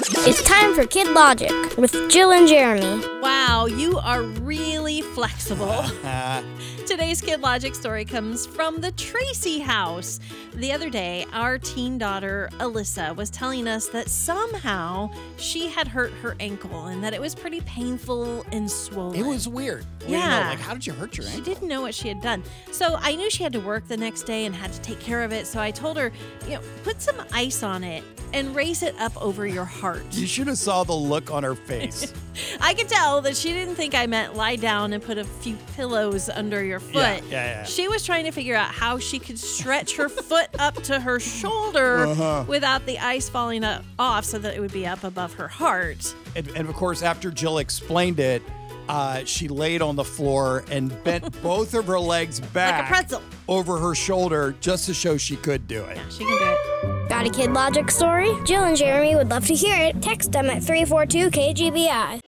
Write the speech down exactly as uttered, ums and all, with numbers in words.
It's time for Kid Logic with Jill and Jeremy. Wow, you are really flexible. Today's Kid Logic story comes from the Tracy house. The other day, our teen daughter, Alyssa, was telling us that somehow she had hurt her ankle and that it was pretty painful and swollen. It was weird. What do you Yeah. know? Like, how did you hurt your She ankle? didn't know what she had done. So I knew she had to work the next day and had to take care of it. So I told her, you know, put some ice on it and raise it up over your heart. You should have saw the look on her face. I could tell that she didn't think I meant lie down and put a few pillows under your foot. Yeah, yeah, yeah. She was trying to figure out how she could stretch her foot up to her shoulder Uh-huh. without the ice falling up, off so that it would be up above her heart. and, and of course, after Jill explained it, uh, she laid on the floor and bent both of her legs back Like a pretzel. over her shoulder just to show she could do it. Yeah, she can do it. Got a Kid Logic story? Jill and Jeremy would love to hear it. Text them at three four two K G B I.